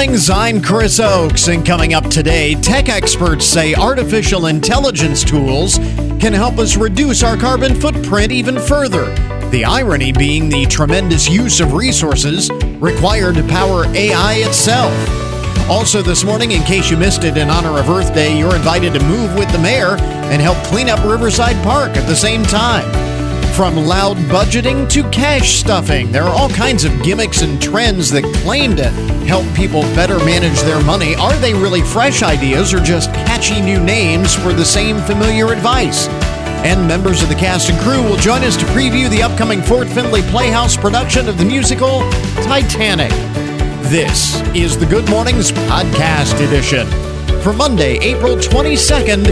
mornings, I'm Chris Oakes, and coming up today, tech experts say artificial intelligence tools can help us reduce our carbon footprint even further. The irony being the tremendous use of resources required to power AI itself. Also this morning, in case you missed it, in honor of Earth Day, you're invited to move with the mayor and help clean up Riverside Park at the same time. From loud budgeting to cash stuffing, there are all kinds of gimmicks and trends that claim to help people better manage their money. Are they really fresh ideas or just catchy new names for the same familiar advice? And members of the cast and crew will join us to preview the upcoming Fort Findlay Playhouse production of the musical Titanic. This is the Good Mornings Podcast Edition for Monday, April 22nd,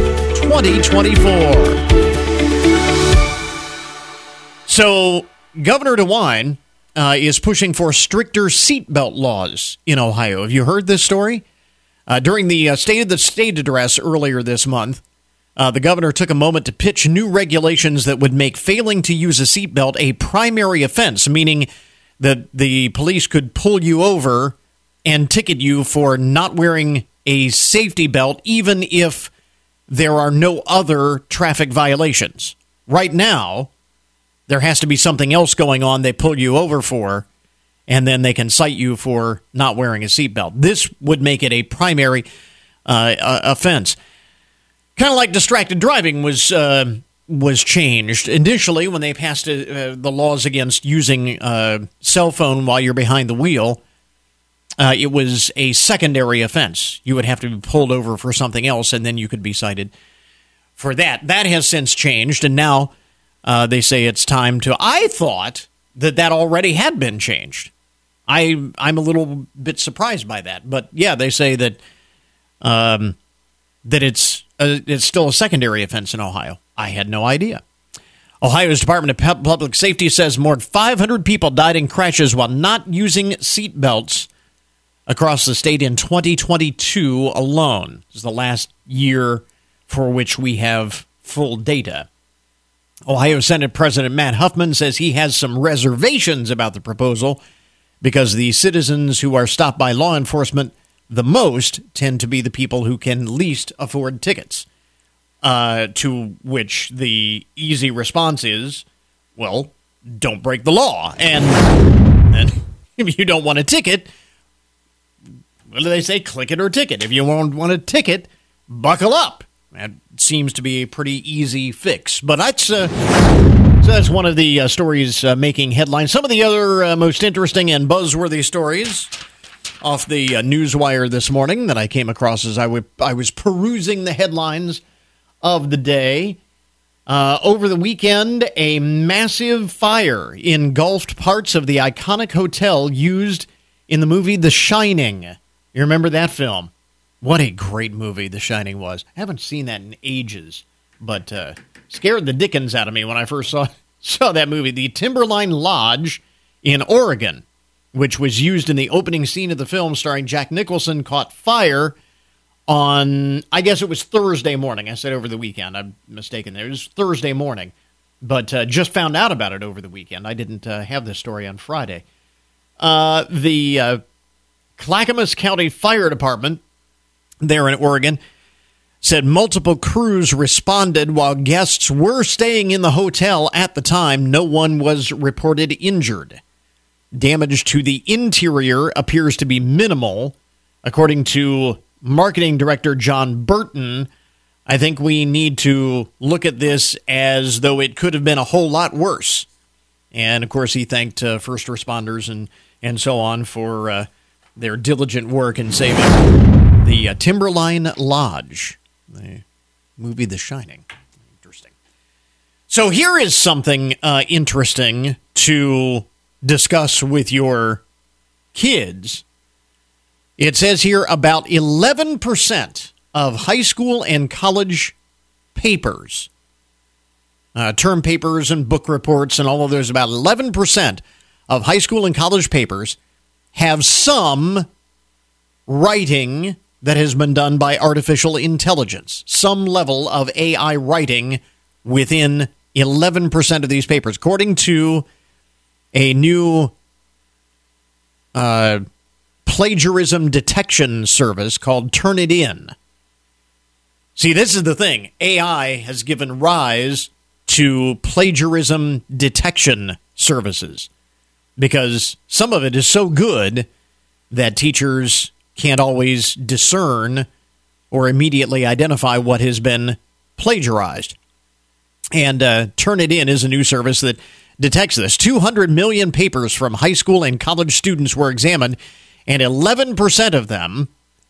2024. So, Governor DeWine is pushing for stricter seatbelt laws in Ohio. Have you heard this story? During the State of the State address earlier this month, the governor took a moment to pitch new regulations that would make failing to use a seatbelt a primary offense, meaning that the police could pull you over and ticket you for not wearing a safety belt, even if there are no other traffic violations. Right now, there has to be something else going on they pull you over for, and then they can cite you for not wearing a seatbelt. This would make it a primary offense. Kind of like distracted driving was changed initially when they passed the laws against using a cell phone while you're behind the wheel. It was a secondary offense. You would have to be pulled over for something else, and then you could be cited for that. That has since changed, and now they say it's time to... I thought that already had been changed. I'm a little bit surprised by that. But yeah, they say that it's still a secondary offense in Ohio. I had no idea. Ohio's Department of Public Safety says more than 500 people died in crashes while not using seat belts across the state in 2022 alone. This is the last year for which we have full data. Ohio Senate President Matt Huffman says he has some reservations about the proposal because the citizens who are stopped by law enforcement the most tend to be the people who can least afford tickets, to which the easy response is, well, don't break the law. And if you don't want a ticket, what do they say? Click it or ticket. If you won't want a ticket, buckle up. That seems to be a pretty easy fix. But that's one of the stories making headlines. Some of the other most interesting and buzzworthy stories off the Newswire this morning that I came across as I was perusing the headlines of the day. Over the weekend, a massive fire engulfed parts of the iconic hotel used in the movie The Shining. You remember that film? What a great movie The Shining was. I haven't seen that in ages, but scared the dickens out of me when I first saw that movie. The Timberline Lodge in Oregon, which was used in the opening scene of the film starring Jack Nicholson, caught fire on, I guess it was Thursday morning. I said over the weekend. I'm mistaken there. It was Thursday morning, but just found out about it over the weekend. I didn't have this story on Friday. The Clackamas County Fire Department there in Oregon said multiple crews responded while guests were staying in the hotel at the time. No one was reported injured. Damage to the interior appears to be minimal. According to Marketing Director John Burton, I think we need to look at this as though it could have been a whole lot worse. And, of course, he thanked first responders and so on for their diligent work in saving the Timberline Lodge, the movie The Shining. Interesting. So here is something interesting to discuss with your kids. It says here about 11% of high school and college papers, term papers and book reports and all of those, about 11% of high school and college papers have some writing that has been done by artificial intelligence, some level of AI writing within 11% of these papers. According to a new plagiarism detection service called Turnitin. See, this is the thing. AI has given rise to plagiarism detection services because some of it is so good that teachers can't always discern or immediately identify what has been plagiarized. And Turnitin is a new service that detects this. 200 million papers from high school and college students were examined, and 11% of them,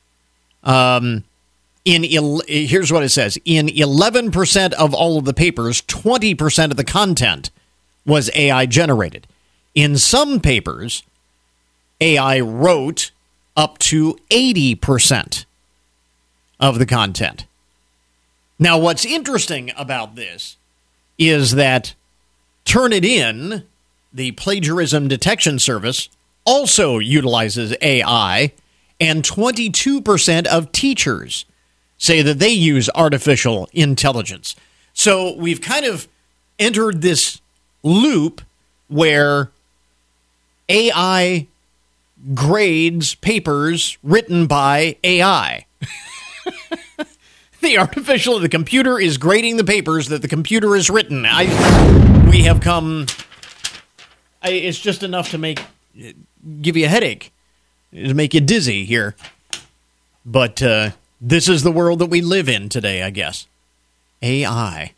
here's what it says, in 11% of all of the papers, 20% of the content was AI generated. In some papers, AI wrote up to 80% of the content. Now, what's interesting about this is that Turnitin, the plagiarism detection service, also utilizes AI, and 22% of teachers say that they use artificial intelligence. So we've kind of entered this loop where AI grades papers written by AI. The computer is grading the papers that the computer has written. It's just enough to give you a headache, to make you dizzy here. But this is the world that we live in today, I guess. AI.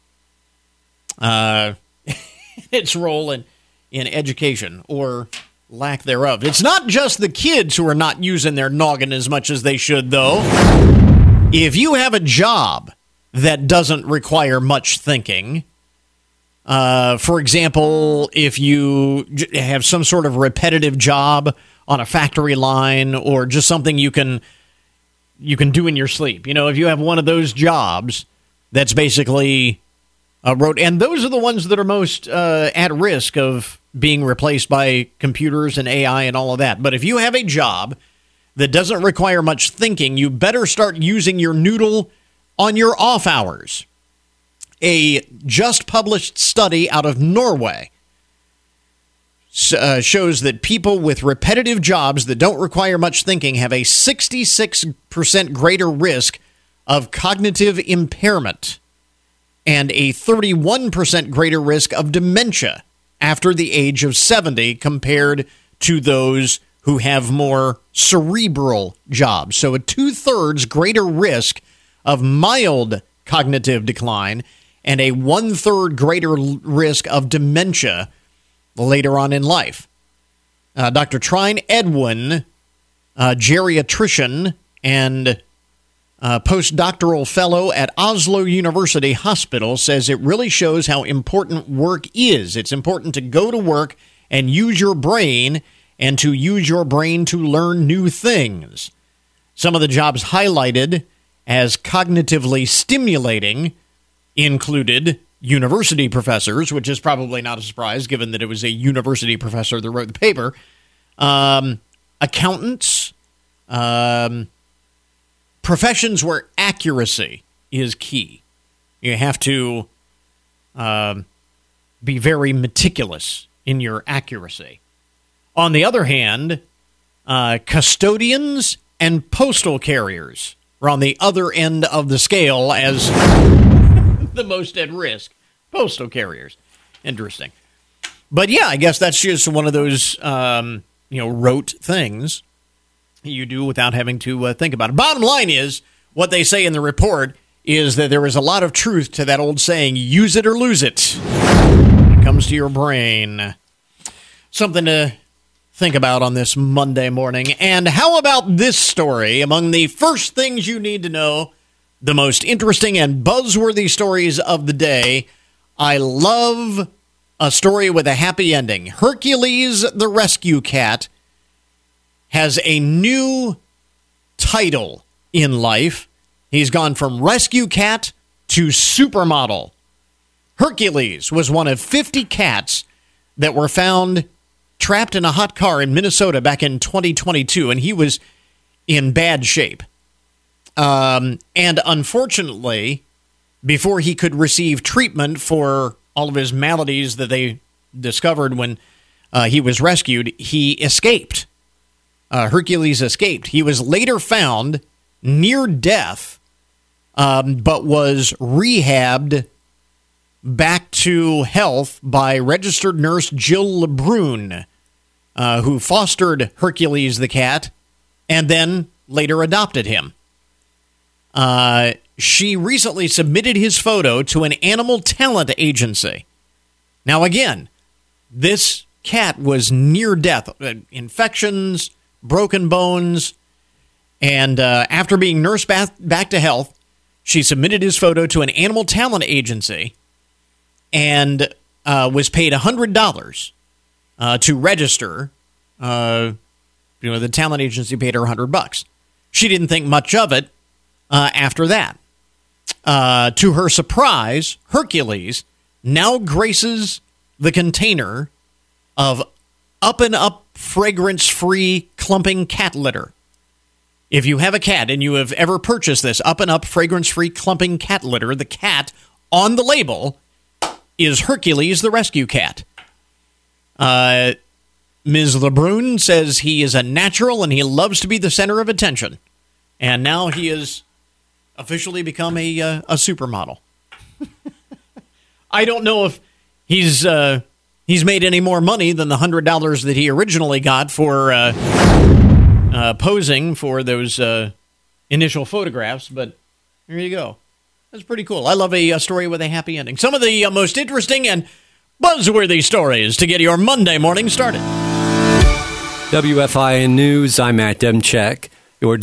Its role in education, or lack thereof. It's not just the kids who are not using their noggin as much as they should, though. If you have a job that doesn't require much thinking, for example, if you have some sort of repetitive job on a factory line, or just something you can do in your sleep. If you have one of those jobs that's basically and those are the ones that are most at risk of being replaced by computers and AI and all of that. But if you have a job that doesn't require much thinking, you better start using your noodle on your off hours. A just published study out of Norway shows that people with repetitive jobs that don't require much thinking have a 66% greater risk of cognitive impairment and a 31% greater risk of dementia after the age of 70 compared to those who have more cerebral jobs. So a 2/3 greater risk of mild cognitive decline and a 1/3 greater risk of dementia later on in life. Dr. Trine Edwin, geriatrician and postdoctoral fellow at Oslo University Hospital, says it really shows how important work is. It's important to go to work and use your brain, and to use your brain to learn new things. Some of the jobs highlighted as cognitively stimulating included university professors, which is probably not a surprise given that it was a university professor that wrote the paper, accountants, professions where accuracy is key. You have to be very meticulous in your accuracy. On the other hand, custodians and postal carriers are on the other end of the scale as the most at risk. Postal carriers. Interesting. But yeah, I guess that's just one of those, rote things you do without having to think about it. Bottom line is, what they say in the report is that there is a lot of truth to that old saying, use it or lose it, when it comes to your brain. Something to think about on this Monday morning. And how about this story? Among the first things you need to know, the most interesting and buzzworthy stories of the day. I love a story with a happy ending. Hercules the Rescue Cat has a new title in life. He's gone from rescue cat to supermodel. Hercules was one of 50 cats that were found trapped in a hot car in Minnesota back in 2022, and he was in bad shape. And unfortunately, before he could receive treatment for all of his maladies that they discovered when he was rescued, he escaped Hercules escaped. He was later found near death, but was rehabbed back to health by registered nurse Jill LeBrun, who fostered Hercules the cat and then later adopted him. She recently submitted his photo to an animal talent agency. Now, again, this cat was near death, infections, broken bones, and after being nursed back to health, she submitted his photo to an animal talent agency and was paid $100 to register. The talent agency paid her $100. She didn't think much of it after that. To her surprise, Hercules now graces the container of Up and Up fragrance-free clumping cat litter. If you have a cat and you have ever purchased this Up and Up fragrance-free clumping cat litter, the cat on the label is Hercules the rescue cat. Ms. LeBrun says he is a natural and he loves to be the center of attention. And now he has officially become a supermodel. I don't know if he's made any more money than the $100 that he originally got for posing for those initial photographs, but there you go. That's pretty cool. I love a story with a happy ending. Some of the most interesting and buzzworthy stories to get your Monday morning started. WFIN News, I'm Matt Demchek. Your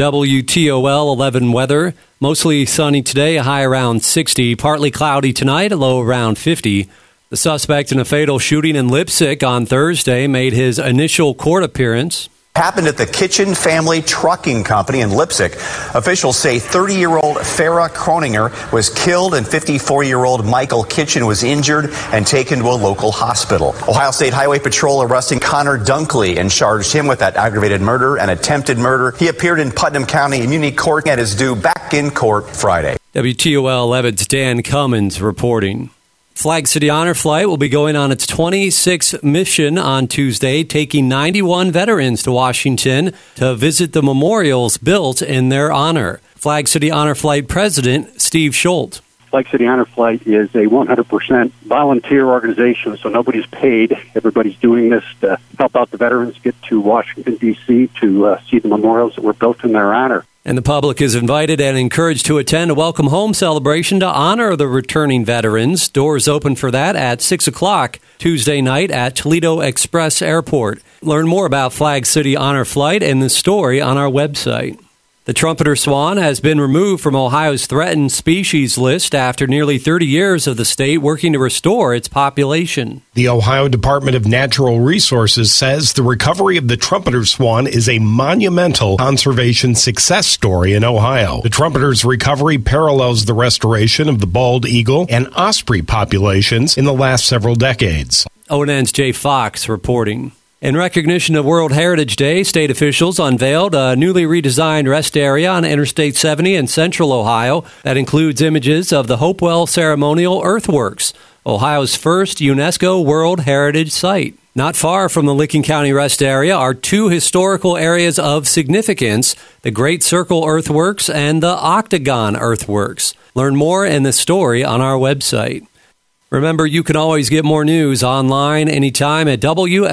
WTOL 11 weather, mostly sunny today, a high around 60, partly cloudy tonight, a low around 50. The suspect in a fatal shooting in Leipzig on Thursday made his initial court appearance. Happened at the Kitchen Family Trucking Company in Leipzig. Officials say 30-year-old Farah Kroninger was killed and 54-year-old Michael Kitchen was injured and taken to a local hospital. Ohio State Highway Patrol arresting Connor Dunkley and charged him with that aggravated murder and attempted murder. He appeared in Putnam County Immunity Court and is due back in court Friday. WTOL 11's Dan Cummins reporting. Flag City Honor Flight will be going on its 26th mission on Tuesday, taking 91 veterans to Washington to visit the memorials built in their honor. Flag City Honor Flight President Steve Schultz. Flag City Honor Flight is a 100% volunteer organization, so nobody's paid. Everybody's doing this to help out the veterans get to Washington, D.C. to see the memorials that were built in their honor. And the public is invited and encouraged to attend a Welcome Home celebration to honor the returning veterans. Doors open for that at 6 o'clock Tuesday night at Toledo Express Airport. Learn more about Flag City Honor Flight and the story on our website. The trumpeter swan has been removed from Ohio's threatened species list after nearly 30 years of the state working to restore its population. The Ohio Department of Natural Resources says the recovery of the trumpeter swan is a monumental conservation success story in Ohio. The trumpeter's recovery parallels the restoration of the bald eagle and osprey populations in the last several decades. ONN's Jay Fox reporting. In recognition of World Heritage Day, state officials unveiled a newly redesigned rest area on Interstate 70 in central Ohio that includes images of the Hopewell Ceremonial Earthworks, Ohio's first UNESCO World Heritage Site. Not far from the Licking County Rest Area are two historical areas of significance, the Great Circle Earthworks and the Octagon Earthworks. Learn more in the story on our website. Remember, you can always get more news online anytime at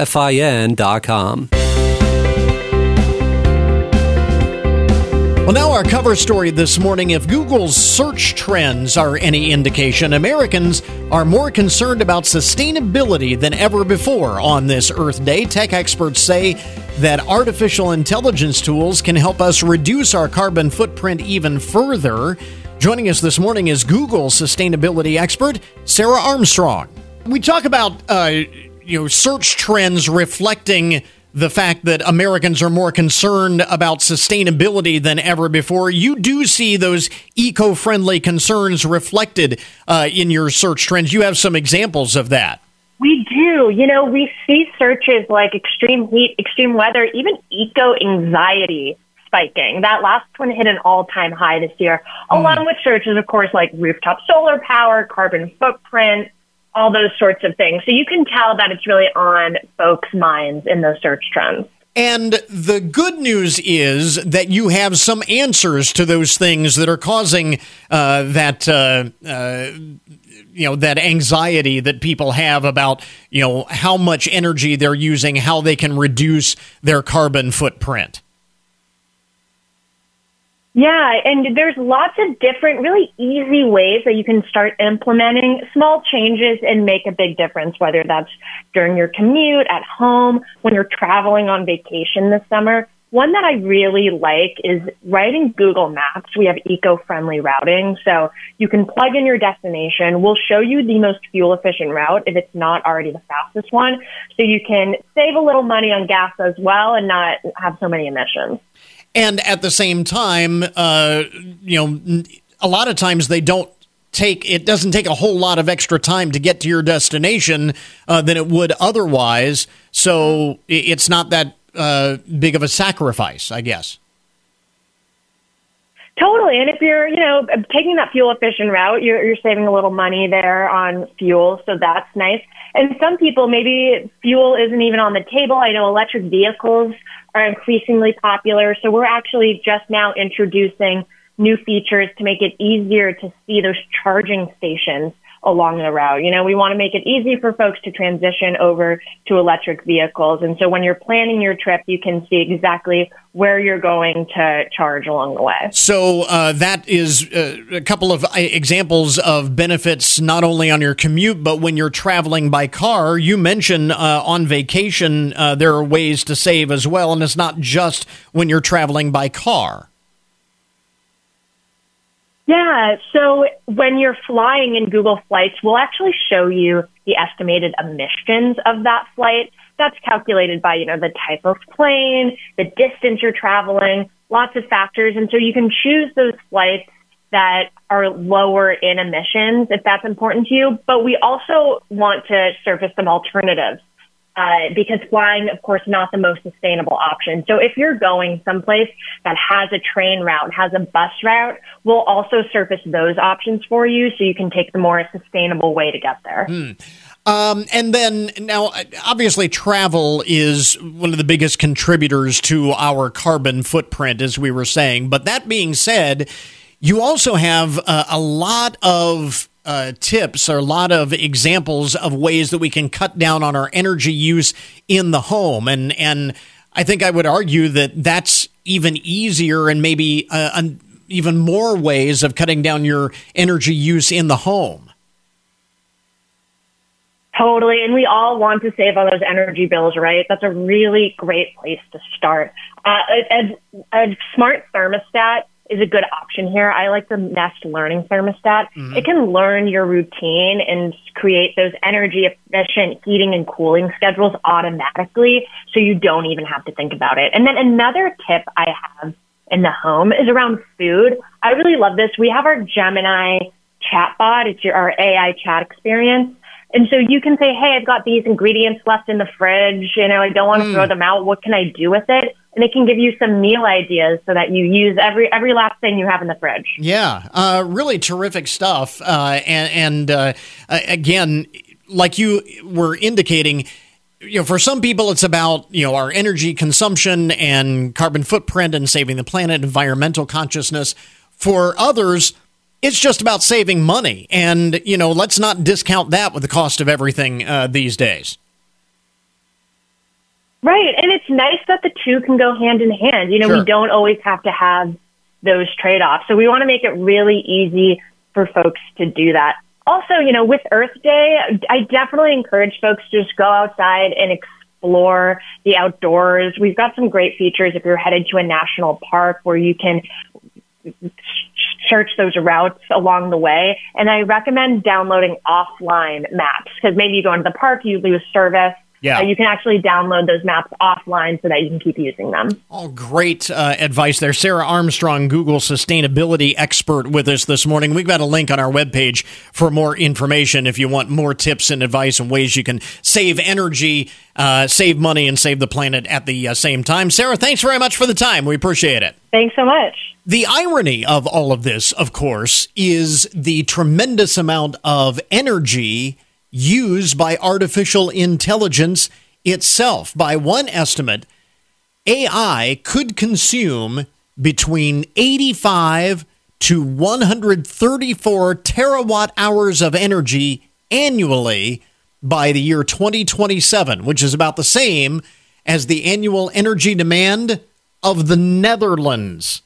WFIN.com. Well, now our cover story this morning. If Google's search trends are any indication, Americans are more concerned about sustainability than ever before on this Earth Day. Tech experts say that artificial intelligence tools can help us reduce our carbon footprint even further. Joining us this morning is Google sustainability expert Sarah Armstrong. We talk about search trends reflecting the fact that Americans are more concerned about sustainability than ever before. You do see those eco-friendly concerns reflected in your search trends. You have some examples of that. We do. We see searches like extreme heat, extreme weather, even eco-anxiety spiking. That last one hit an all-time high this year, along with searches, of course, like rooftop solar power, carbon footprint, all those sorts of things. So you can tell that it's really on folks' minds in those search trends. And the good news is that you have some answers to those things that are causing that anxiety that people have about, how much energy they're using, how they can reduce their carbon footprint. Yeah, and there's lots of different really easy ways that you can start implementing small changes and make a big difference, whether that's during your commute, at home, when you're traveling on vacation this summer. One that I really like is right in Google Maps. We have eco-friendly routing, so you can plug in your destination. We'll show you the most fuel-efficient route if it's not already the fastest one, so you can save a little money on gas as well and not have so many emissions. And at the same time, a lot of times it doesn't take a whole lot of extra time to get to your destination than it would otherwise. So it's not that big of a sacrifice, I guess. Totally. And if you're, taking that fuel efficient route, you're saving a little money there on fuel. So that's nice. And some people, maybe fuel isn't even on the table. I know electric vehicles are increasingly popular. So we're actually just now introducing new features to make it easier to see those charging stations along the route. We want to make it easy for folks to transition over to electric vehicles. And so when you're planning your trip, you can see exactly where you're going to charge along the way. So that is a couple of examples of benefits, not only on your commute, but when you're traveling by car. You mentioned on vacation, there are ways to save as well. And it's not just when you're traveling by car. Yeah, so when you're flying in Google Flights, we'll actually show you the estimated emissions of that flight. That's calculated by, the type of plane, the distance you're traveling, lots of factors. And so you can choose those flights that are lower in emissions if that's important to you. But we also want to surface some alternatives. Because flying, of course, not the most sustainable option. So if you're going someplace that has a train route, has a bus route, we'll also surface those options for you so you can take the more sustainable way to get there. And then now, obviously, travel is one of the biggest contributors to our carbon footprint, as we were saying. But that being said, you also have a lot of tips or a lot of examples of ways that we can cut down on our energy use in the home. And I think I would argue that that's even easier and maybe even more ways of cutting down your energy use in the home. Totally. And we all want to save on those energy bills, right? That's a really great place to start. A smart thermostat is a good option here. I like the Nest Learning Thermostat. Mm-hmm. It can learn your routine and create those energy efficient heating and cooling schedules automatically, so you don't even have to think about it. And then another tip I have in the home is around food. I really love this. We have our Gemini chatbot. It's our AI chat experience. And so you can say, hey, I've got these ingredients left in the fridge. I don't want to throw them out. What can I do with it? And it can give you some meal ideas so that you use every last thing you have in the fridge. Yeah, really terrific stuff. Again, like you were indicating, for some people it's about, our energy consumption and carbon footprint and saving the planet, environmental consciousness. For others, it's just about saving money. And, let's not discount that with the cost of everything these days. Right. And it's nice that the two can go hand in hand. Sure. We don't always have to have those trade-offs. So we want to make it really easy for folks to do that. Also, with Earth Day, I definitely encourage folks to just go outside and explore the outdoors. We've got some great features if you're headed to a national park where you can search those routes along the way. And I recommend downloading offline maps because maybe you go into the park, you lose service. Yeah. You can actually download those maps offline so that you can keep using them. All great advice there. Sarah Armstrong, Google sustainability expert with us this morning. We've got a link on our webpage for more information if you want more tips and advice and ways you can save energy, save money, and save the planet at the same time. Sarah, thanks very much for the time. We appreciate it. Thanks so much. The irony of all of this, of course, is the tremendous amount of energy used by artificial intelligence itself. By one estimate, AI could consume between 85 to 134 terawatt hours of energy annually by the year 2027, which is about the same as the annual energy demand of the Netherlands.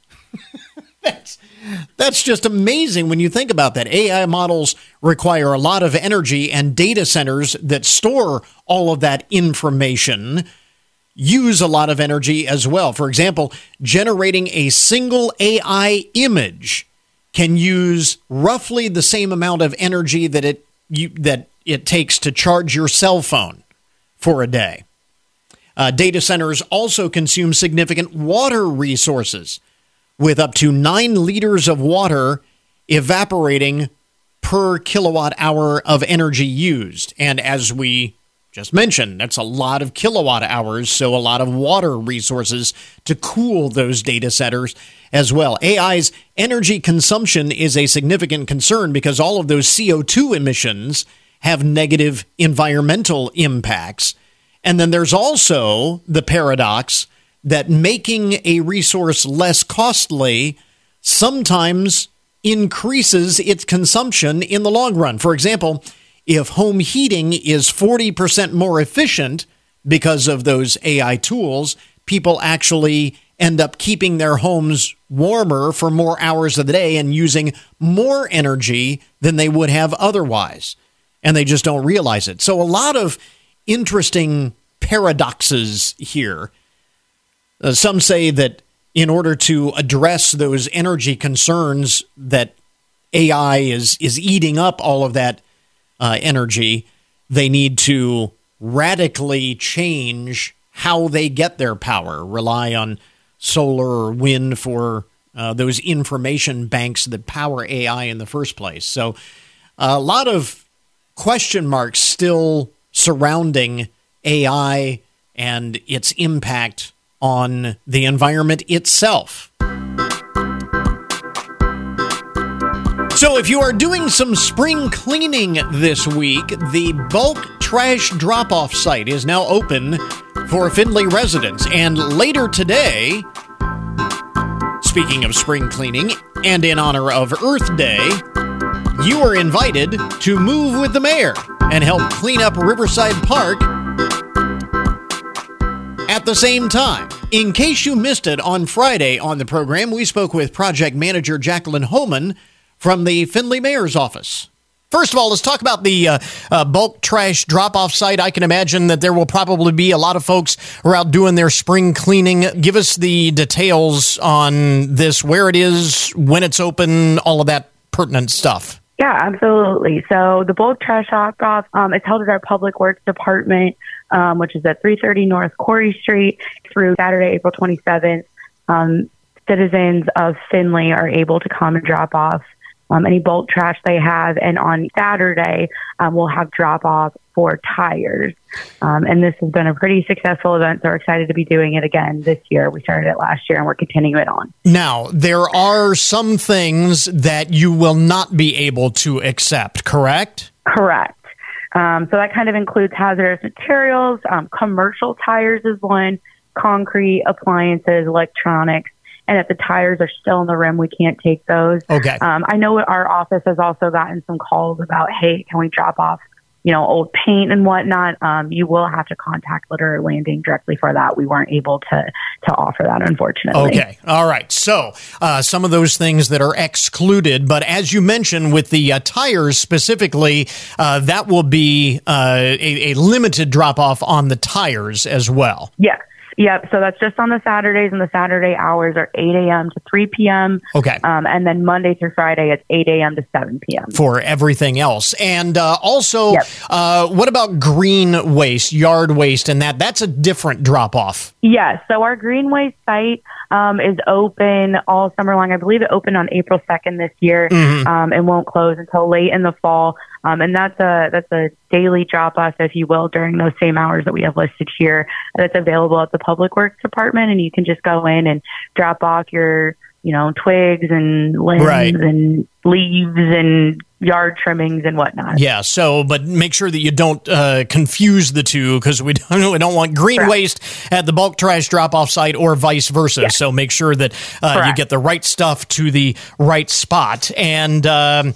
That's just amazing when you think about that. AI models require a lot of energy, and data centers that store all of that information use a lot of energy as well. For example, generating a single AI image can use roughly the same amount of energy that it takes to charge your cell phone for a day. Data centers also consume significant water resources, with up to 9 liters of water evaporating per kilowatt hour of energy used. And as we just mentioned, that's a lot of kilowatt hours, so a lot of water resources to cool those data centers as well. AI's energy consumption is a significant concern because all of those CO2 emissions have negative environmental impacts. And then there's also the paradox that making a resource less costly sometimes increases its consumption in the long run. For example, if home heating is 40% more efficient because of those AI tools, people actually end up keeping their homes warmer for more hours of the day and using more energy than they would have otherwise. And they just don't realize it. So a lot of interesting paradoxes here. Some say that in order to address those energy concerns that AI is eating up all of that energy, they need to radically change how they get their power, rely on solar or wind for those information banks that power AI in the first place. So a lot of question marks still surrounding AI and its impact on the environment itself. So if you are doing some spring cleaning this week, the bulk trash drop-off site is now open for Findlay residents. And later today, speaking of spring cleaning, and in honor of Earth Day, you are invited to move with the mayor and help clean up Riverside Park at the same time. In case you missed it, on Friday on the program, we spoke with project manager Jacqueline Homan from the Findlay Mayor's office. First of all, let's talk about the bulk trash drop-off site. I can imagine that there will probably be a lot of folks who are out doing their spring cleaning. Give us the details on this, where it is, when it's open, all of that pertinent stuff. Yeah, absolutely. So the bulk trash drop-off is held at our Public Works Department, which is at 330 North Corey Street, through Saturday, April 27th. Citizens of Findlay are able to come and drop off any bulk trash they have. And on Saturday, we'll have drop-off for tires. And this has been a pretty successful event, so we're excited to be doing it again this year. We started it last year, and we're continuing it on. Now, there are some things that you will not be able to accept, correct? Correct. So that kind of includes hazardous materials, commercial tires is one, concrete, appliances, electronics. And if the tires are still in the rim, we can't take those. Okay. I know our office has also gotten some calls about, hey, can we drop off, old paint and whatnot? You will have to contact Litter Landing directly for that. We weren't able to offer that, unfortunately. Okay. All right. So some of those things that are excluded, but as you mentioned with the tires specifically, that will be a limited drop-off on the tires as well. Yes. Yep. So that's just on the Saturdays, and the Saturday hours are 8 a.m. to 3 p.m. Okay. And then Monday through Friday, it's 8 a.m. to 7 p.m. For everything else. And also, what about green waste, yard waste, and that's a different drop-off? Yes. So our green waste site is open all summer long. I believe it opened on April 2nd this year, and won't close until late in the fall. And that's a daily drop-off, if you will, during those same hours that we have listed here. That's available at the Public Works Department, and you can just go in and drop off your, twigs and limbs and leaves and yard trimmings and whatnot. Yeah, but make sure that you don't confuse the two, because we don't want green waste at the bulk trash drop-off site or vice versa. Yeah. So make sure that you get the right stuff to the right spot. And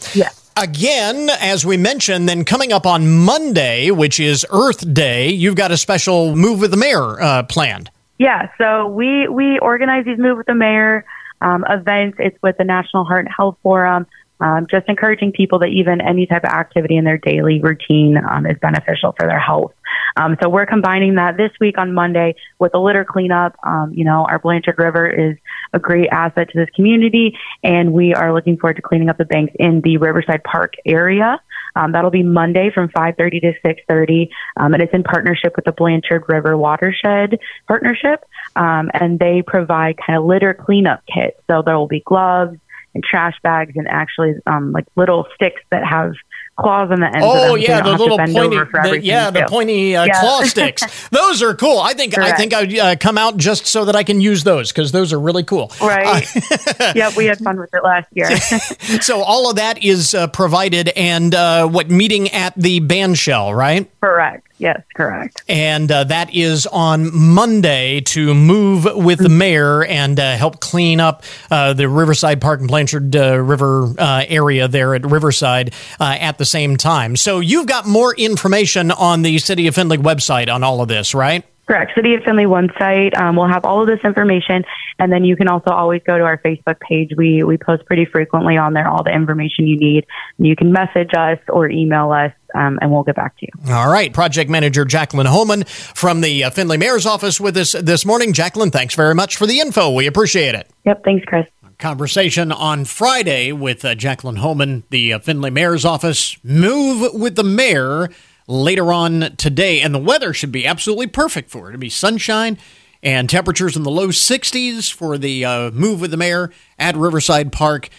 again, as we mentioned, then coming up on Monday, which is Earth Day, you've got a special Move with the Mayor planned. Yeah, so we organize these Move with the Mayor events. It's with the National Heart and Health Forum. Just encouraging people that even any type of activity in their daily routine is beneficial for their health. So we're combining that this week on Monday with a litter cleanup. Our Blanchard River is a great asset to this community, and we are looking forward to cleaning up the banks in the Riverside Park area. That'll be Monday from 5:30 to 6:30, and it's in partnership with the Blanchard River Watershed Partnership, and they provide kind of litter cleanup kits. So there will be gloves and trash bags and actually like little sticks that have claws on the ends of them. Oh, yeah, the little pointy claw sticks. Those are cool. I think I'd come out just so that I can use those, because those are really cool. Right. Yeah, we had fun with it last year. So all of that is provided, and meeting at the Bandshell, right? Correct. Yes, correct. And that is on Monday to move with the mayor and help clean up the Riverside Park and Blanchard River area there at Riverside at the same time. So you've got more information on the City of Findlay website on all of this, right? Correct. City of Findlay website. We'll have all of this information, and then you can also always go to our Facebook page. We post pretty frequently on there all the information you need. You can message us or email us, and we'll get back to you. All right. Project Manager Jacqueline Holman from the Findlay Mayor's Office with us this morning. Jacqueline, thanks very much for the info. We appreciate it. Yep. Thanks, Chris. Conversation on Friday with Jacqueline Holman, the Findlay Mayor's Office. Move with the Mayor later on today, and the weather should be absolutely perfect for it. It'll be sunshine and temperatures in the low 60s for the Move with the Mayor at Riverside Park,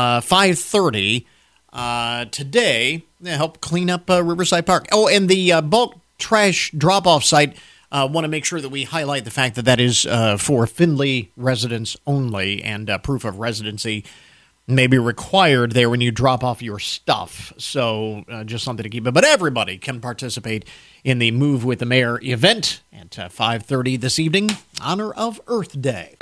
5:30 today to help clean up Riverside Park. Oh, and the bulk trash drop-off site, want to make sure that we highlight the fact that that is for Findlay residents only, and proof of residency may be required there when you drop off your stuff. So just something to keep in. But everybody can participate in the Move with the Mayor event at 5:30 this evening, honor of Earth Day.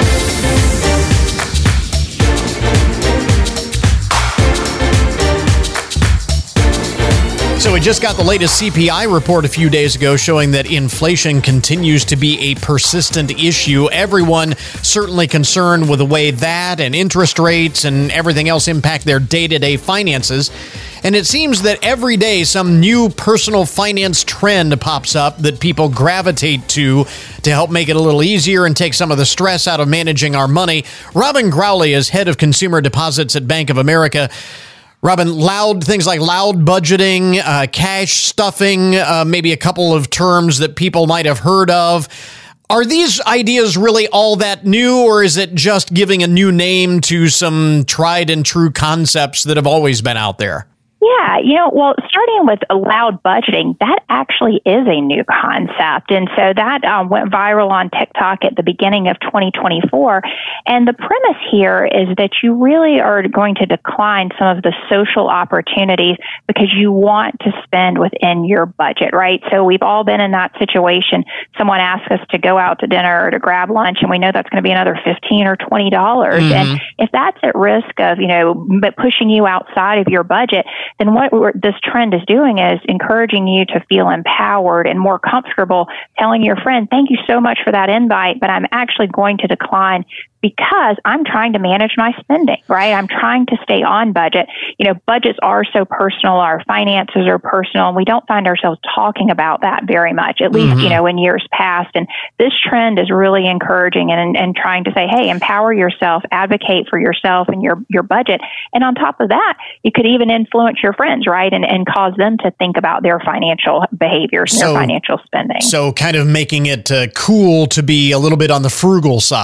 So we just got the latest CPI report a few days ago showing that inflation continues to be a persistent issue. Everyone certainly concerned with the way that and interest rates and everything else impact their day-to-day finances. And it seems that every day some new personal finance trend pops up that people gravitate to help make it a little easier and take some of the stress out of managing our money. Robin Growley is head of consumer deposits at Bank of America. Robin, things like loud budgeting, cash stuffing, maybe a couple of terms that people might have heard of. Are these ideas really all that new, or is it just giving a new name to some tried and true concepts that have always been out there? Yeah, starting with loud budgeting, that actually is a new concept. And so that went viral on TikTok at the beginning of 2024. And the premise here is that you really are going to decline some of the social opportunities because you want to spend within your budget, right? So we've all been in that situation. Someone asks us to go out to dinner or to grab lunch, and we know that's going to be another $15 or $20. Mm-hmm. And if that's at risk of, pushing you outside of your budget, then what this trend is doing is encouraging you to feel empowered and more comfortable telling your friend, thank you so much for that invite, but I'm actually going to decline because I'm trying to manage my spending, right? I'm trying to stay on budget. Budgets are so personal. Our finances are personal, and we don't find ourselves talking about that very much, at least, in years past. And this trend is really encouraging and trying to say, hey, empower yourself, advocate for yourself and your budget. And on top of that, you could even influence your friends, right? And cause them to think about their financial behaviors and their financial spending. So kind of making it cool to be a little bit on the frugal side.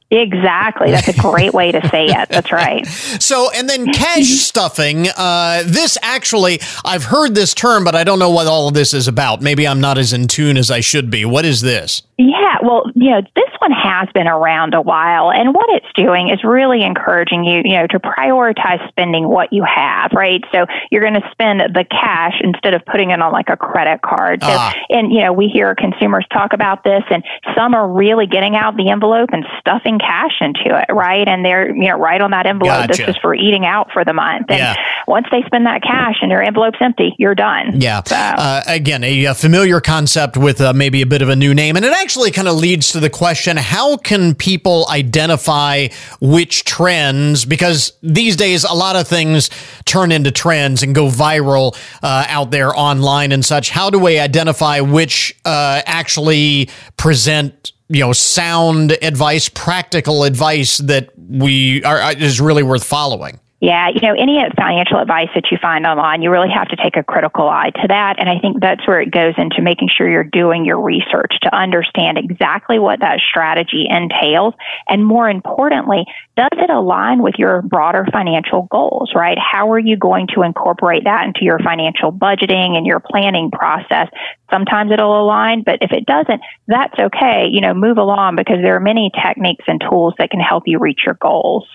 Exactly. That's a great way to say it. That's right. So, and then cash stuffing. This actually, I've heard this term, but I don't know what all of this is about. Maybe I'm not as in tune as I should be. What is this? Yeah, well, this one has been around a while, and what it's doing is really encouraging you, to prioritize spending what you have, right? So you're going to spend the cash instead of putting it on like a credit card. So, and, we hear consumers talk about this, and some are really getting out the envelope and stuffing cash into it, right? And they're, right on that envelope. Gotcha. This is for eating out for the month. And once they spend that cash and their envelope's empty, you're done. Yeah. So, again, a familiar concept with maybe a bit of a new name. And it actually kind of leads to the question, how can people identify which trends? Because these days, a lot of things turn into trends and go viral out there online and such. How do we identify which actually present sound advice, practical advice that is really worth following? Yeah, any financial advice that you find online, you really have to take a critical eye to that. And I think that's where it goes into making sure you're doing your research to understand exactly what that strategy entails. And more importantly, does it align with your broader financial goals, right? How are you going to incorporate that into your financial budgeting and your planning process? Sometimes it'll align, but if it doesn't, that's okay. Move along, because there are many techniques and tools that can help you reach your goals.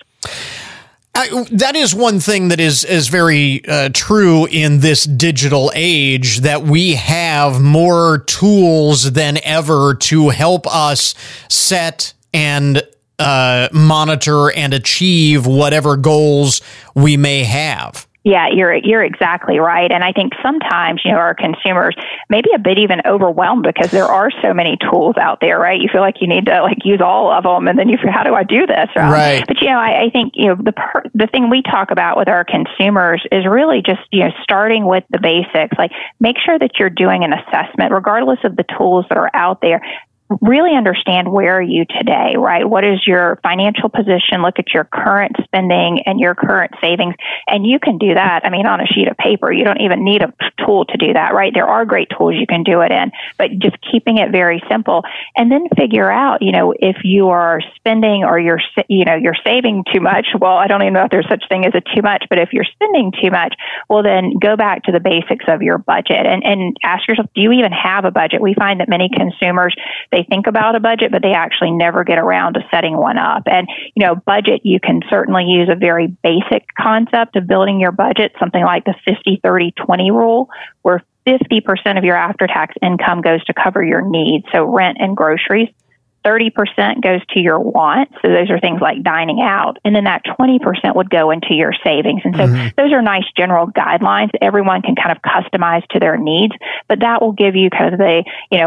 That is one thing that is very true in this digital age, that we have more tools than ever to help us set and monitor and achieve whatever goals we may have. Yeah, you're exactly right. And I think sometimes, our consumers may be a bit even overwhelmed because there are so many tools out there, right? You feel like you need to use all of them, and then you feel, how do I do this? Right. But, I think, the thing we talk about with our consumers is really just, starting with the basics. Like, make sure that you're doing an assessment, regardless of the tools that are out there. Really understand, where are you today, right? What is your financial position? Look at your current spending and your current savings. And you can do that, on a sheet of paper. You don't even need a tool to do that, right? There are great tools you can do it in, but just keeping it very simple. And then figure out, if you are spending or you're saving too much. Well, I don't even know if there's such thing as a too much, but if you're spending too much, well, then go back to the basics of your budget and ask yourself, do you even have a budget? We find that many consumers, they think about a budget, but they actually never get around to setting one up. And, budget, you can certainly use a very basic concept of building your budget, something like the 50-30-20 rule, where 50% of your after-tax income goes to cover your needs, so rent and groceries. 30% goes to your wants. So those are things like dining out. And then that 20% would go into your savings. And so those are nice general guidelines that everyone can kind of customize to their needs. But that will give you kind of the,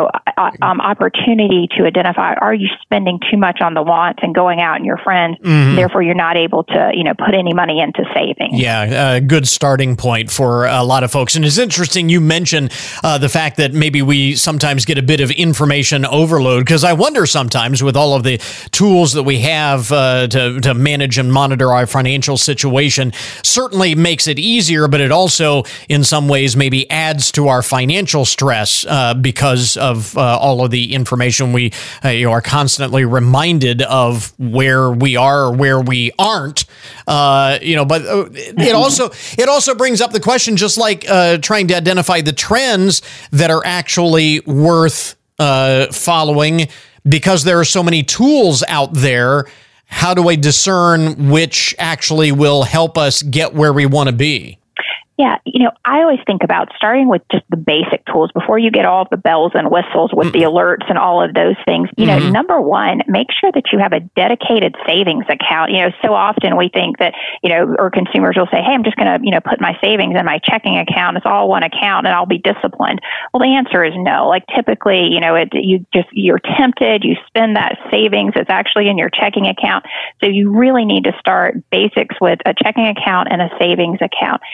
opportunity to identify, are you spending too much on the wants and going out and your friends? Therefore, you're not able to, put any money into savings. Yeah, a good starting point for a lot of folks. And it's interesting you mentioned the fact that maybe we sometimes get a bit of information overload, because I wonder sometimes with all of the tools that we have to manage and monitor our financial situation, certainly makes it easier, but it also in some ways maybe adds to our financial stress because of all of the information we are constantly reminded of where we are or where we aren't. But it also brings up the question, just like trying to identify the trends that are actually worth following. Because there are so many tools out there, how do I discern which actually will help us get where we want to be? Yeah, I always think about starting with just the basic tools before you get all the bells and whistles with the alerts and all of those things. Number one, make sure that you have a dedicated savings account. So often we think that, or consumers will say, hey, I'm just going to, put my savings in my checking account. It's all one account and I'll be disciplined. Well, the answer is no. Like typically, you're tempted, you spend that savings. It's actually in your checking account. So you really need to start basics with a checking account and a savings account. And then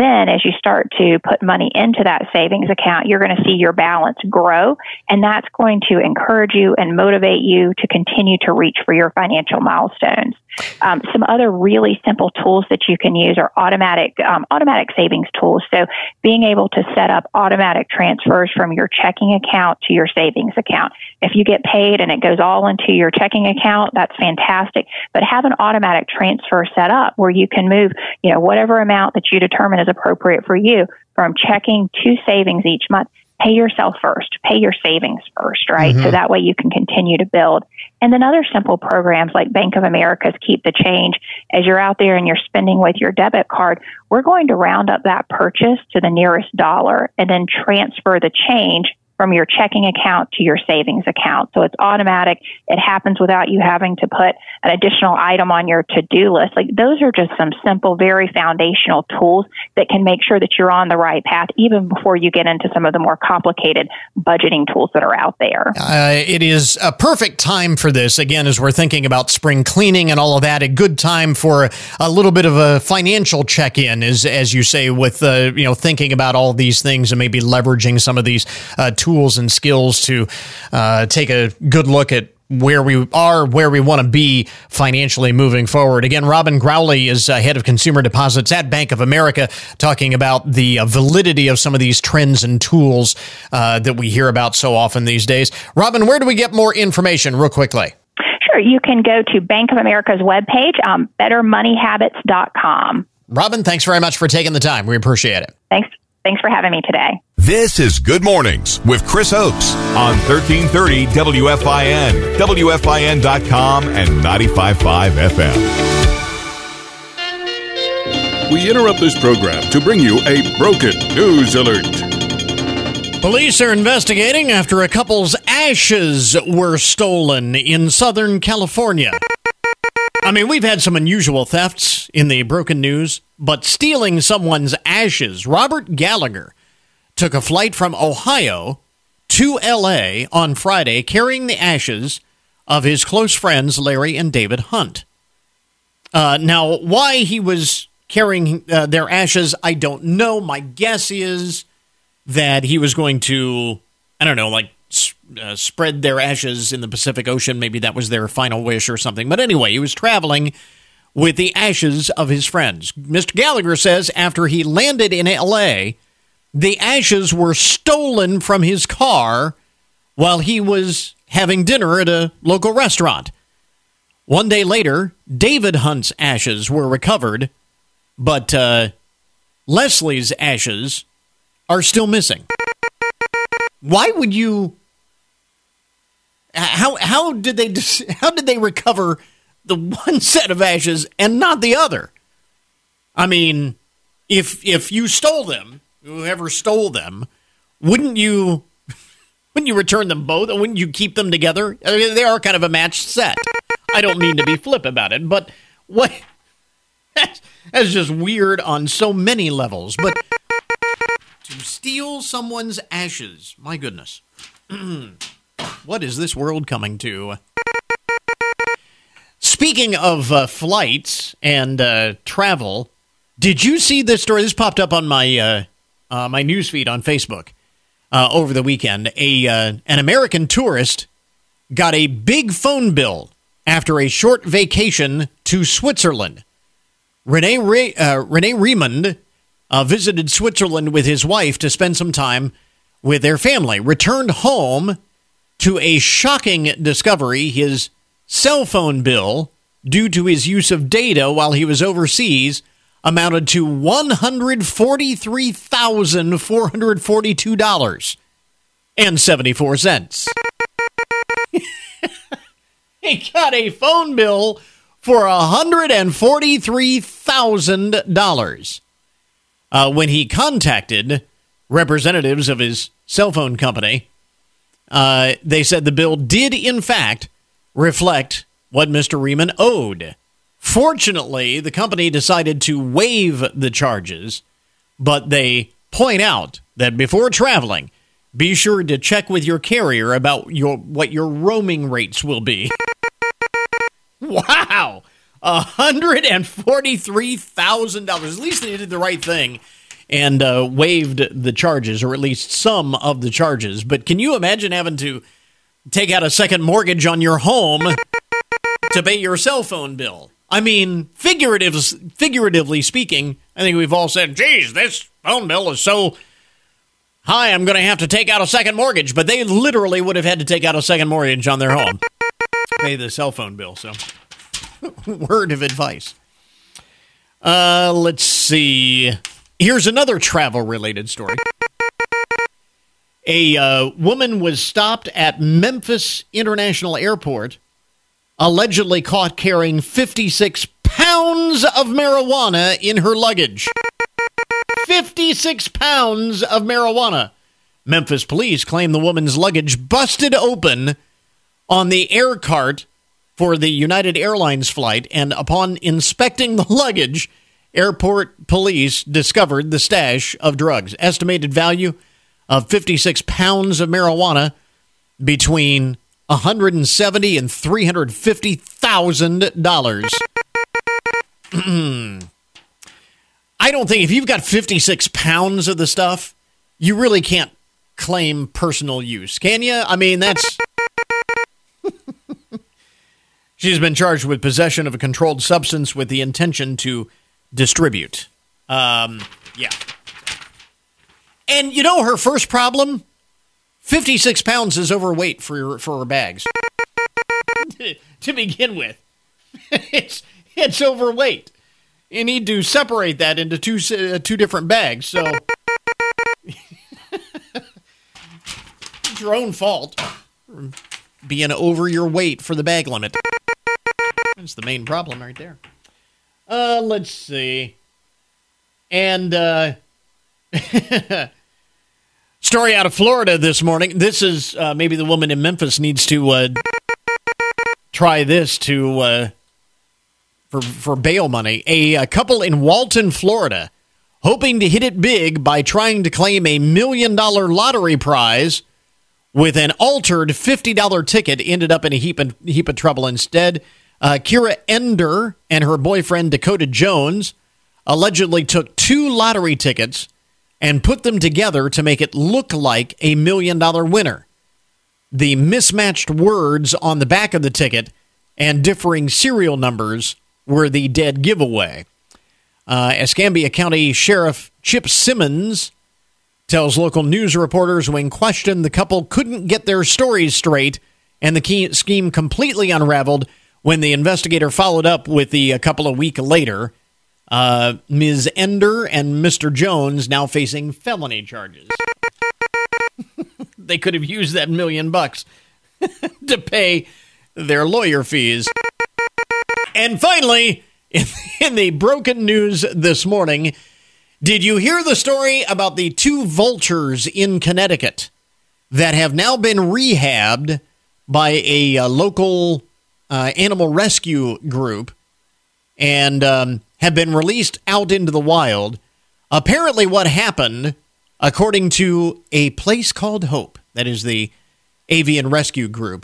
then as you start to put money into that savings account, you're going to see your balance grow, and that's going to encourage you and motivate you to continue to reach for your financial milestones. Some other really simple tools that you can use are automatic savings tools. So being able to set up automatic transfers from your checking account to your savings account. If you get paid and it goes all into your checking account, that's fantastic. But have an automatic transfer set up where you can move, whatever amount that you determine is appropriate for you from checking to savings each month. Pay yourself first. Pay your savings first, right? Mm-hmm. So that way you can continue to build. And then other simple programs like Bank of America's Keep the Change. As you're out there and you're spending with your debit card, we're going to round up that purchase to the nearest dollar and then transfer the change from your checking account to your savings account. So it's automatic. It happens without you having to put an additional item on your to-do list. Like, those are just some simple, very foundational tools that can make sure that you're on the right path even before you get into some of the more complicated budgeting tools that are out there. It is a perfect time for this, again, as we're thinking about spring cleaning and all of that. A good time for a little bit of a financial check-in, as you say, with thinking about all these things and maybe leveraging some of these tools and skills to take a good look at where we are, where we want to be financially moving forward. Again, Robin Growley is head of consumer deposits at Bank of America, talking about the validity of some of these trends and tools that we hear about so often these days. Robin, where do we get more information real quickly? Sure. You can go to Bank of America's webpage, bettermoneyhabits.com. Robin, thanks very much for taking the time. We appreciate it. Thanks for having me today. This is Good Mornings with Chris Oakes on 1330 WFIN, WFIN.com, and 95.5 FM. We interrupt this program to bring you a broken news alert. Police are investigating after a couple's ashes were stolen in Southern California. I mean, we've had some unusual thefts in the broken news, but stealing someone's ashes. Robert Gallagher took a flight from Ohio to L.A. on Friday carrying the ashes of his close friends Larry and David Hunt. Now, why he was carrying their ashes, I don't know. My guess is that he was going to, spread their ashes in the Pacific Ocean. Maybe that was their final wish or something. But anyway, he was traveling with the ashes of his friends. Mr. Gallagher says after he landed in L.A., the ashes were stolen from his car while he was having dinner at a local restaurant. One day later, David Hunt's ashes were recovered, but Leslie's ashes are still missing. Why would you... How did they recover the one set of ashes and not the other? I mean, if you stole them, whoever stole them, wouldn't you return them both? Or wouldn't you keep them together? I mean, they are kind of a matched set. I don't mean to be flip about it, but what? That's just weird on so many levels. But to steal someone's ashes, my goodness. What is this world coming to? Speaking of flights and travel, did you see this story? This popped up on my my newsfeed on Facebook over the weekend. An American tourist got a big phone bill after a short vacation to Switzerland. Renee Raymond visited Switzerland with his wife to spend some time with their family. Returned home to a shocking discovery: his cell phone bill, due to his use of data while he was overseas, amounted to $143,442.74. He got a phone bill for $143,000. When he contacted representatives of his cell phone company, they said the bill did, in fact, reflect what Mr. Riemann owed. Fortunately, the company decided to waive the charges, but they point out that before traveling, be sure to check with your carrier about what your roaming rates will be. Wow! $143,000. At least they did the right thing and waived the charges, or at least some of the charges. But can you imagine having to take out a second mortgage on your home to pay your cell phone bill? I mean, figuratively speaking, I think we've all said, geez, this phone bill is so high, I'm going to have to take out a second mortgage. But they literally would have had to take out a second mortgage on their home to pay the cell phone bill. So, word of advice. Let's see. Here's another travel-related story. A woman was stopped at Memphis International Airport, allegedly caught carrying 56 pounds of marijuana in her luggage. 56 pounds of marijuana. Memphis police claim the woman's luggage busted open on the air cart for the United Airlines flight, and upon inspecting the luggage, airport police discovered the stash of drugs. Estimated value of 56 pounds of marijuana, between $170,000 and $350,000. I don't think if you've got 56 pounds of the stuff, you really can't claim personal use, can you? I mean, that's... She's been charged with possession of a controlled substance with the intention to distribute. Yeah. And you know her first problem? 56 pounds is overweight for her bags. To begin with. It's overweight. You need to separate that into two different bags. So it's your own fault for being over your weight for the bag limit. That's the main problem right there. Let's see. And story out of Florida this morning. This is maybe the woman in Memphis needs to try this to for bail money. A couple in Walton, Florida, hoping to hit it big by trying to claim a $1 million lottery prize with an altered $50 ticket, ended up in a heap of trouble instead. Kira Ender and her boyfriend Dakota Jones allegedly took 2 lottery tickets and put them together to make it look like a $1 million winner. The mismatched words on the back of the ticket and differing serial numbers were the dead giveaway. Escambia County Sheriff Chip Simmons tells local news reporters when questioned, the couple couldn't get their stories straight, and the scheme completely unraveled when the investigator followed up with a couple of weeks later. Ms. Ender and Mr. Jones now facing felony charges. They could have used that $1 million to pay their lawyer fees. And finally, in the broken news this morning, did you hear the story about the 2 vultures in Connecticut that have now been rehabbed by a local animal rescue group and have been released out into the wild? Apparently what happened, according to a place called Hope, that is the avian rescue group,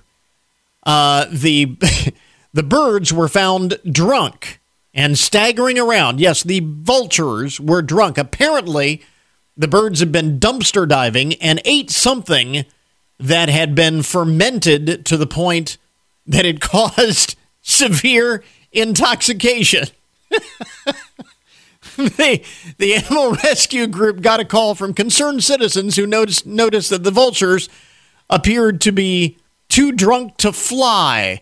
the birds were found drunk and staggering around. Yes, the vultures were drunk. Apparently, the birds had been dumpster diving and ate something that had been fermented to the point that it caused severe intoxication. The animal rescue group got a call from concerned citizens who noticed that the vultures appeared to be too drunk to fly.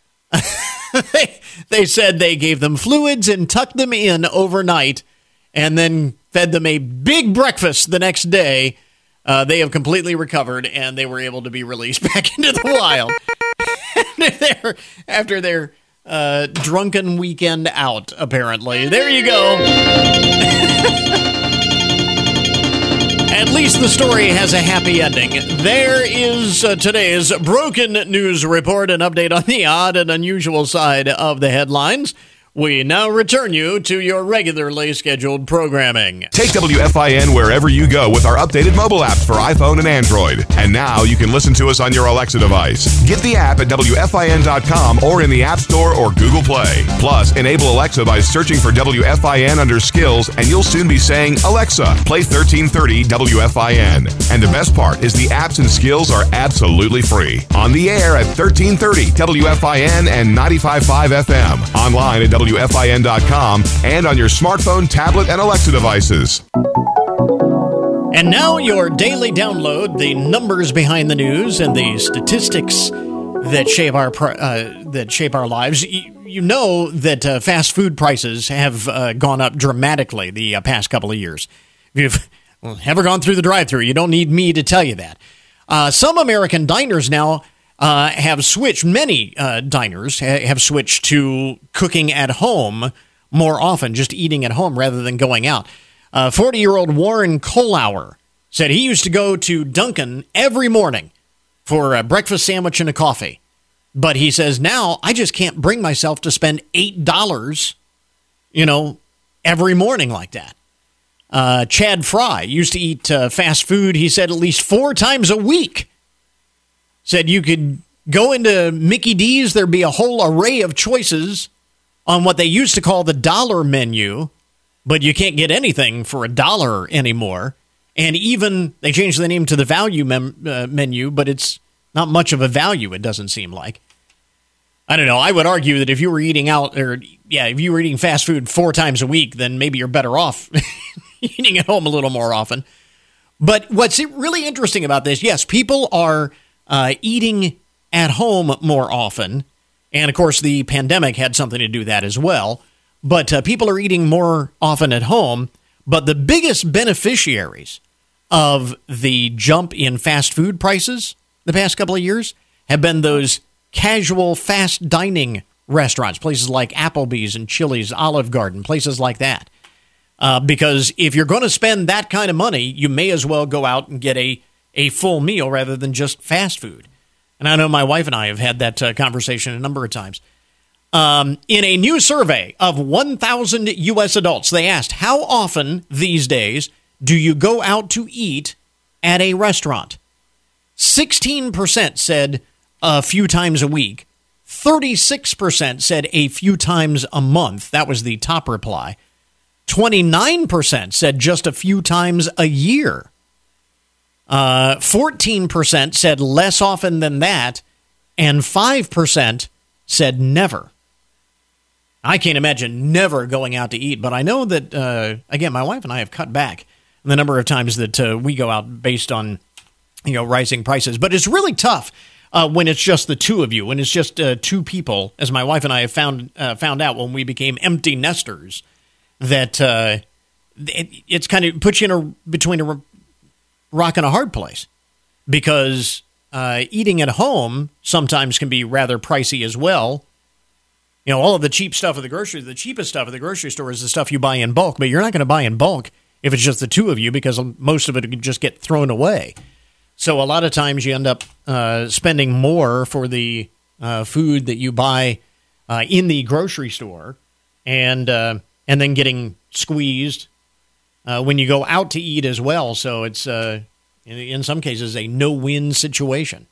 They said they gave them fluids and tucked them in overnight and then fed them a big breakfast the next day. They have completely recovered, and they were able to be released back into the wild after their drunken weekend out, apparently. There you go. At least the story has a happy ending. There is today's Broken News Report, an update on the odd and unusual side of the headlines. We now return you to your regularly scheduled programming. Take WFIN wherever you go with our updated mobile apps for iPhone and Android. And now you can listen to us on your Alexa device. Get the app at WFIN.com or in the App Store or Google Play. Plus, enable Alexa by searching for WFIN under Skills, and you'll soon be saying, Alexa, play 1330 WFIN. And the best part is the apps and skills are absolutely free. On the air at 1330 WFIN and 95.5 FM. Online at WFIN.com and on your smartphone, tablet, and Alexa devices. And now your daily download, the numbers behind the news and the statistics that shape our lives. You know that fast food prices have gone up dramatically the past couple of years. If you've ever gone through the drive-thru, you don't need me to tell you that. Some American diners now have switched, many diners have switched to cooking at home more often, just eating at home rather than going out. 40-year-old Warren Kohlauer said he used to go to Dunkin' every morning for a breakfast sandwich and a coffee. But he says, now I just can't bring myself to spend $8, every morning like that. Chad Fry used to eat fast food, he said, at least 4 times a week. Said you could go into Mickey D's, there'd be a whole array of choices on what they used to call the dollar menu, but you can't get anything for $1 anymore. And even they changed the name to the value menu, but it's not much of a value, it doesn't seem like. I don't know. I would argue that if you were eating out, if you were eating fast food 4 times a week, then maybe you're better off eating at home a little more often. But what's really interesting about this, yes, people are eating at home more often. And, of course, the pandemic had something to do with that as well. But people are eating more often at home. But the biggest beneficiaries of the jump in fast food prices the past couple of years have been those casual fast dining restaurants, places like Applebee's and Chili's, Olive Garden, places like that. Because if you're going to spend that kind of money, you may as well go out and get a full meal rather than just fast food. And I know my wife and I have had that conversation a number of times. In a new survey of 1,000 U.S. adults, they asked, how often these days do you go out to eat at a restaurant? 16% said a few times a week. 36% said a few times a month. That was the top reply. 29% said just a few times a year. 14% said less often than that, and 5% said never. I can't imagine never going out to eat, but I know that, again, my wife and I have cut back the number of times that we go out based on, rising prices. But it's really tough when it's just the two of you, when it's just 2 people, as my wife and I have found out when we became empty nesters, that it's kind of puts you between a rock and a hard place, because eating at home sometimes can be rather pricey as well. All of the cheap stuff at the cheapest stuff at the grocery store is the stuff you buy in bulk, but you're not going to buy in bulk if it's just the 2 of you, because most of it can just get thrown away. So a lot of times you end up spending more for the food that you buy in the grocery store, and then getting squeezed when you go out to eat as well. So it's, in some cases, a no-win situation.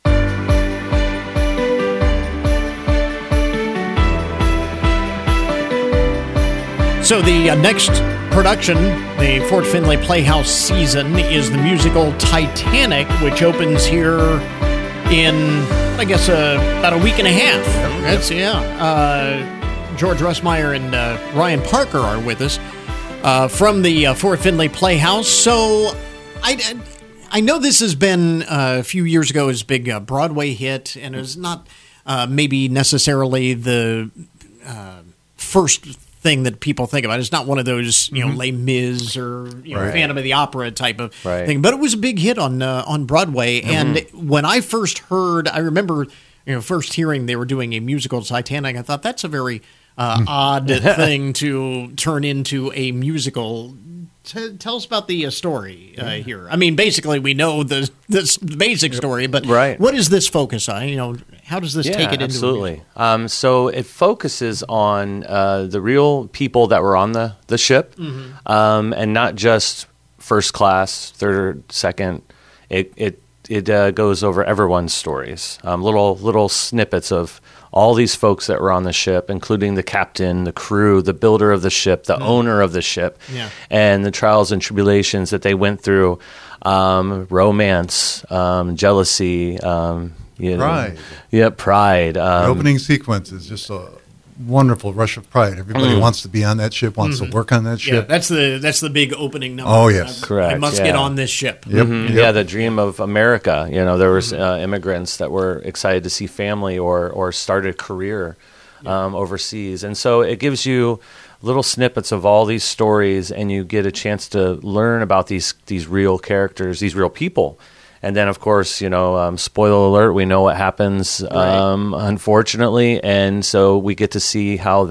So the next production, the Fort Finley Playhouse season, is the musical Titanic, which opens here in, I guess, about a week and a half. That's, George Russmeyer and Ryan Parker are with us from the Fort Finley Playhouse. So I know this has been a few years ago as a big Broadway hit, and it was not maybe necessarily the first thing that people think about. It's not one of those, Les Mis or Phantom of the Opera type of thing, but it was a big hit on Broadway. And when I first heard, I remember, first hearing they were doing a musical Titanic, I thought that's a very odd thing to turn into a musical tell us about the story here. I mean, basically, we know the basic story, but what does this focus on? You know, how does this take it into? Absolutely. So it focuses on the real people that were on the ship, and not just first class, third, second. It goes over everyone's stories, little snippets of all these folks that were on the ship, including the captain, the crew, the builder of the ship, the owner of the ship, and the trials and tribulations that they went through, romance, jealousy, pride. Pride. The opening sequence is just a wonderful rush of pride. Everybody wants to be on that ship, wants to work on that ship. Yeah, that's the big opening number. Oh, yes. Correct. I must get on this ship. Yeah, the dream of America. You know, there was immigrants that were excited to see family or start a career overseas. And so it gives you little snippets of all these stories, and you get a chance to learn about these real characters, these real people. And then, of course, spoiler alert, we know what happens, unfortunately. And so we get to see how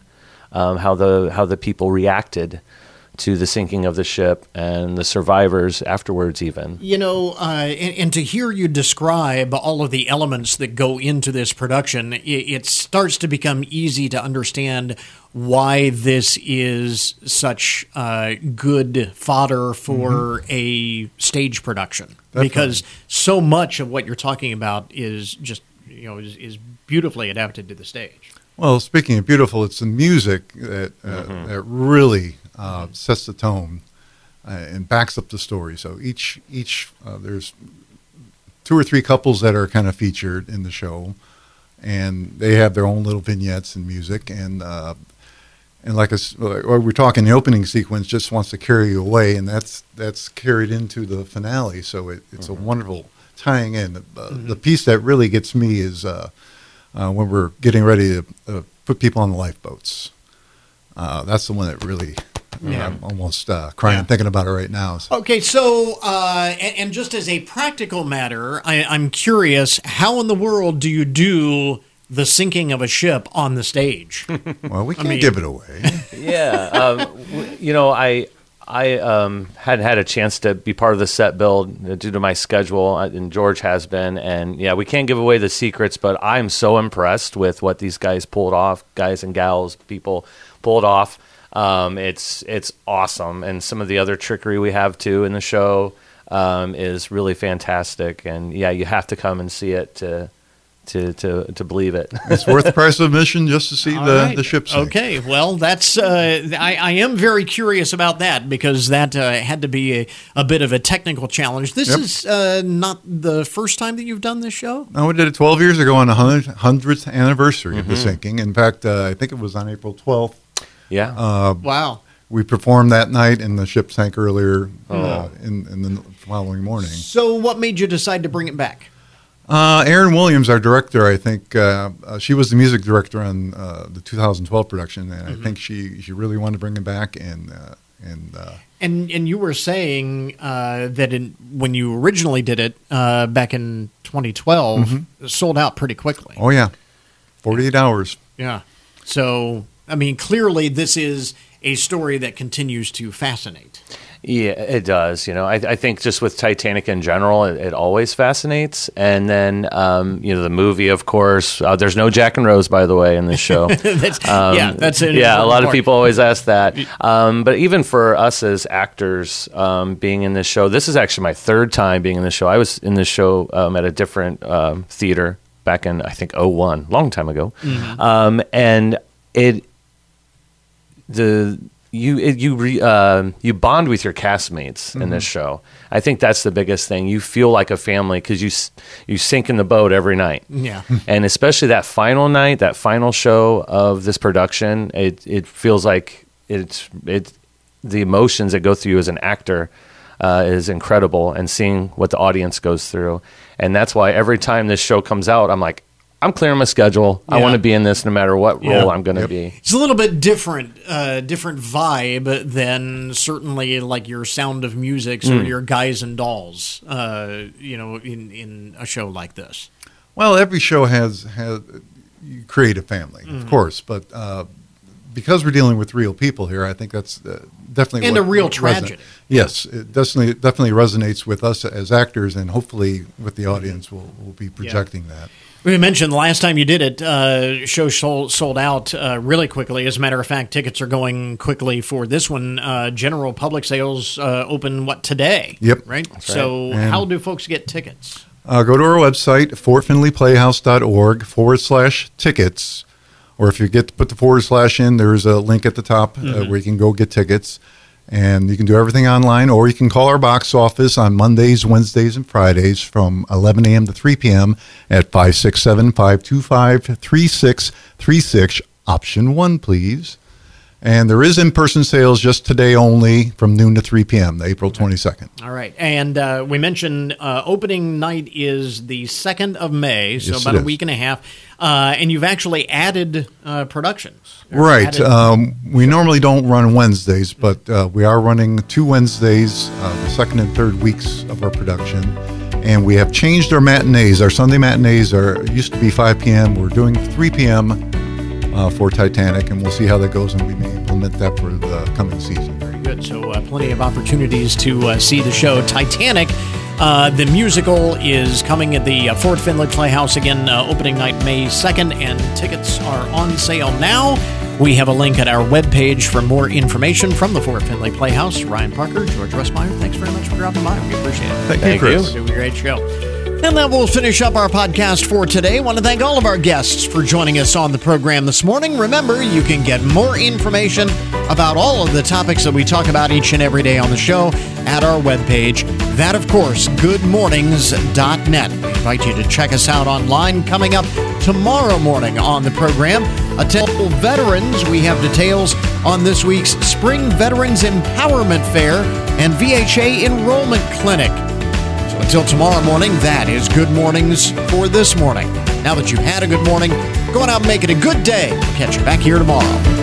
the people reacted to the sinking of the ship and the survivors afterwards even. And to hear you describe all of the elements that go into this production, it starts to become easy to understand why this is such good fodder for a stage production. Definitely. Because so much of what you're talking about is just, is beautifully adapted to the stage. Well, speaking of beautiful, it's the music that really sets the tone and backs up the story. So each there's 2 or 3 couples that are kind of featured in the show, and they have their own little vignettes and music. And like we're talking, the opening sequence just wants to carry you away, and that's carried into the finale. So it's a wonderful tying in. The piece that really gets me is when we're getting ready to put people on the lifeboats. That's the one that really, I'm almost crying thinking about it right now. So. Okay, so, and just as a practical matter, I'm curious, how in the world do you do the sinking of a ship on the stage? Well, we can't give it away. I hadn't had a chance to be part of the set build due to my schedule, and George has been. And, we can't give away the secrets, but I'm so impressed with what these guys pulled off, guys and gals, people pulled off. It's awesome. And some of the other trickery we have, too, in the show is really fantastic. And, you have to come and see it to believe it. It's worth the price of admission just to see the ship sink. Okay, well, that's I am very curious about that, because that had to be a bit of a technical challenge. This is not the first time that you've done this show? No, we did it 12 years ago on the 100th anniversary of the sinking. In fact, I think it was on April 12th. Yeah. Wow. We performed that night, and the ship sank earlier in the following morning. So what made you decide to bring it back? Erin Williams, our director, I think she was the music director on the 2012 production, and I think she really wanted to bring it back. And you were saying that when you originally did it back in 2012, it sold out pretty quickly. Oh yeah, 48 hours. Yeah. So I mean, clearly this is a story that continues to fascinate. Yeah, it does. I think just with Titanic in general, it always fascinates. And then, the movie, of course. There's no Jack and Rose, by the way, in this show. That's a lot of people always ask that. But even for us as actors, being in this show, this is actually my 3rd time being in this show. I was in this show at a different theater back in, I think, 2001, long time ago. And you bond with your castmates in this show. I think that's the biggest thing. You feel like a family because you sink in the boat every night. Yeah, and especially that final night, that final show of this production, it feels like it's the emotions that go through you as an actor is incredible, and seeing what the audience goes through, and that's why every time this show comes out, I'm like, I'm clearing my schedule. I want to be in this no matter what role I'm going to be. It's a little bit different vibe than certainly like your Sound of Music or your Guys and Dolls, in a show like this. Well, every show has you create a family, of course, but because we're dealing with real people here, I think that's definitely and a real tragedy. Yes, it definitely resonates with us as actors, and hopefully with the audience, we'll be projecting that. We mentioned the last time you did it, show sold out really quickly. As a matter of fact, tickets are going quickly for this one. General public sales open, today? Yep. Right? So how do folks get tickets? Go to our website, fortfinleyplayhouse.org/tickets. Or if you get to put the / in, there's a link at the top where you can go get tickets. And you can do everything online, or you can call our box office on Mondays, Wednesdays, and Fridays from 11 a.m. to 3 p.m. at 567-525-3636, option 1, please. And there is in-person sales just today only from noon to 3 p.m., April 22nd. All right. And we mentioned opening night is the 2nd of May, so about a week and a half. And you've actually added productions. Right. We normally don't run Wednesdays, but we are running 2 Wednesdays, the second and third weeks of our production. And we have changed our matinees. Our Sunday matinees used to be 5 p.m. We're doing 3 p.m. For Titanic, and we'll see how that goes, and we may implement that for the coming season. Very good. So plenty of opportunities to see the show Titanic. The musical is coming at the Fort Finley Playhouse again, opening night May 2nd, and tickets are on sale now. We have a link at our webpage for more information from the Fort Finley Playhouse. Ryan Parker, George Russmeyer, thanks very much for dropping by. We appreciate it. Thank you, Chris. It was a great show. And that will finish up our podcast for today. I want to thank all of our guests for joining us on the program this morning. Remember, you can get more information about all of the topics that we talk about each and every day on the show at our webpage. That, of course, goodmornings.net. We invite you to check us out online. Coming up tomorrow morning on the program, Tell Veterans. We have details on this week's Spring Veterans Empowerment Fair and VHA Enrollment Clinic. Until tomorrow morning, that is Good Mornings for this morning. Now that you've had a good morning, go on out and make it a good day. We'll catch you back here tomorrow.